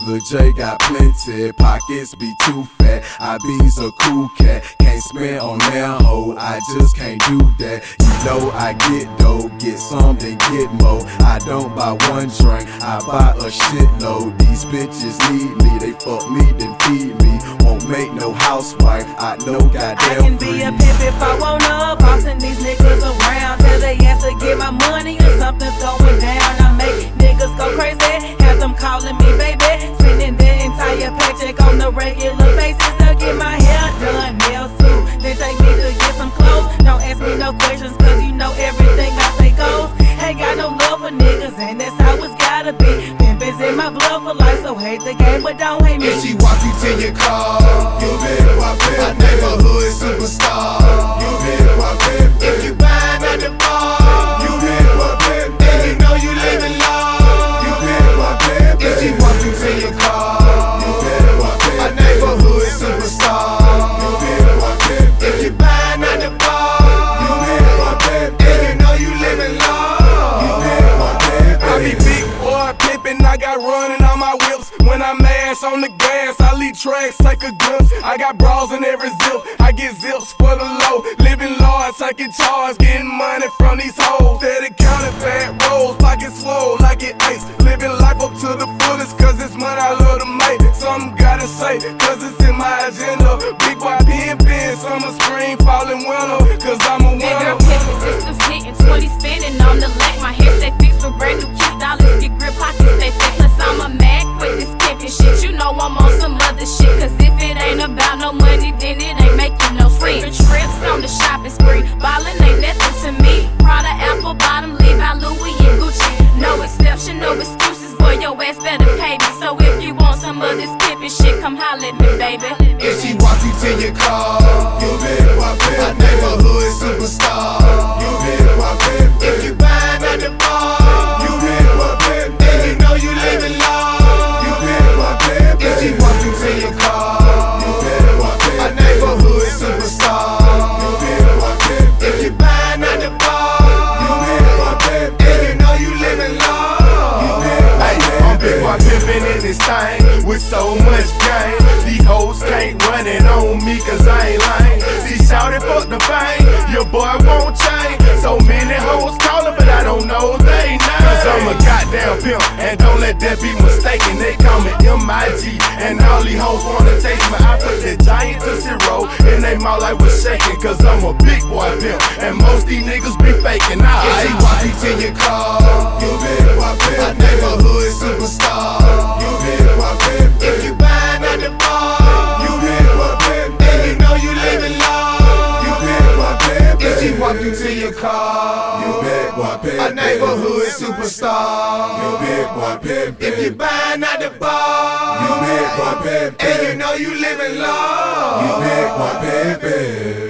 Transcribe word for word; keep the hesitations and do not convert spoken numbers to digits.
Lil J got plenty, pockets be too fat. I be's a cool cat, can't spend on that hoe, I just can't do that. You know I get dough, get some then get more. I don't buy one drink, I buy a shitload. These bitches need me, they fuck me then feed me. Won't make no housewife, I know goddamn I can be free. a pimp if I wanna, bossing these niggas around. Tell they ass to get my money or something's going down. I make niggas go crazy, have them calling me baby. Spending the entire paycheck on a regular basis to get my hair done, nails too. Then take me to get some clothes. Don't ask me no questions, cause you know everything I say goes. Ain't got no love for niggas, and that's how it's gotta be. Pimpin's in my blood for life, so hate the game, but don't hate me. If she walk you to your car, You better walk a pimp, neighborhood superstar. you better walk pimp, If you buying at the bar, you better walk pimp, then you know you living you large. better walk pimp, If she walk you to your car, you better walk a pimp, neighborhood superstar. you better walk pimp, If you buying at the you bar, better walk pimp, then you know you living large. you better walk pimp. I be big boy pimpin', I got running on my whips. When I'm ass on the gas, I leave tracks, take a glimpse. I got bras in every zip, I get zips for the low. Living large, taking charge, getting money from these hoes. Steady counting fat rolls, pockets swole like it ice. Living life up to the fullest, cause it's money I love to make. Something gotta say, cause it's in my agenda. Big boy pimpin', summer, spring, fall, and winter, cause I'm a Bigger winner. pimpin', systems hitting, twenty spinning on the lack. My hair stay fixed for brand new kids, dollars get grip, pockets stay thick. Plus I'm a Mac with this pimpin' shit. You know I'm on some other shit, cause if it ain't about no money, then it ain't making no sense. Trips on the shopping spree, ballin' ain't nothing to me. Prada, Apple bottom, Levi, Louis, and Gucci. No exception, no excuses, boy, your ass better pay me. So if you want some of this pimpin' shit, come holla at me, baby. If she walk you to your car, You better walk a pimp, neighborhood superstar. you better walk pimp, If you buying at the bar, you better walk pimp, then you know you living large. you better walk pimp, If she walk you to your car, you better walk a pimp, neighborhood superstar. you better walk pimp, If you buying at the you bar, better walk pimp, then you know you living large. Hey, I'm big boy pimpin' in this thing with so much game. These hoes can't run it on me cause I ain't lying. See, shouted fuck the fame, your boy won't change. So many hoes callin', but I don't know they name. Cause I'm a goddamn pimp, and don't let that be mistaken. They call me M I G, and all these hoes wanna taste me. I put that giant to zero, and they mouth like was shaking. Cause I'm a big boy pimp, and most these niggas be faking. Nah, if she walk you to your car, you better walk a pimp, neighborhood superstar. you better walk pimp, If you buying at the bar, you better walk pimp, then you know you living large. you better walk pimp, If she walk you to your car, you better walk pimp, a neighborhood superstar. you better walk pimp, If you buying at the bar, you better walk pimp, and you know you living large. you better walk pimp.